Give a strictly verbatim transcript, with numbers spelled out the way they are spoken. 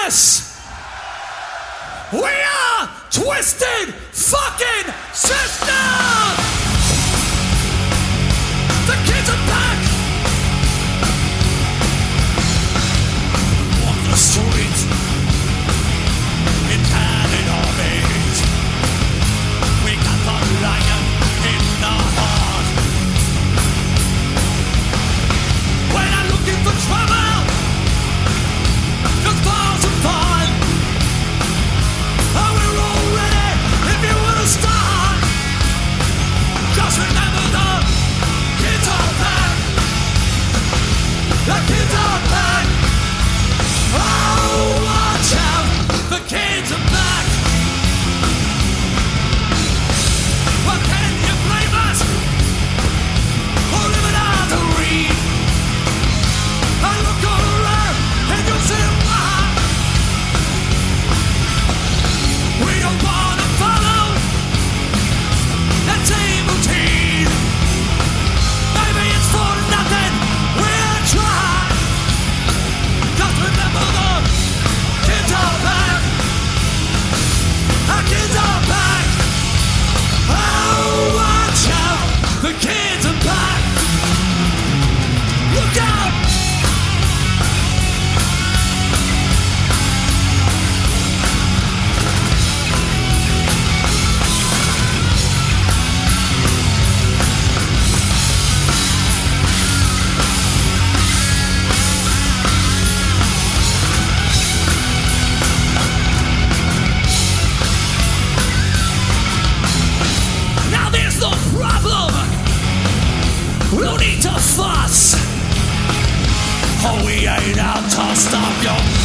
Yes! We are Twisted Fucking Sister! The kids are back! On the street, in hand in our veins, we got the lion in our heart. We're not looking for trouble, just for some fun. Oh, we're all ready if you wanna start. Just remember the kids are back. The kids are back. Oh, watch out, the kids are back. Well, can you blame us for living out the read? I look all around and you'll see why. We don't wanna follow that same routine. Maybe it's for nothing we'll try. Just remember the kids are back. Our kids are back. Oh, watch out, the kids are back. Look out. Now there's no problem. No need to fuss. Oh, we ain't out to stop your